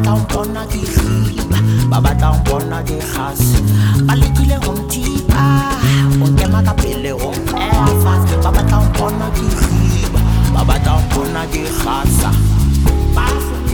batla ho mpona ke khiba, ba batla ho mpona ke kgase. Ba lekile ho nthiba, o nkema ka pele o mpeha fatshe. Ba batla ho mpona ke khiba, ba batla ho mpona ke kgasa.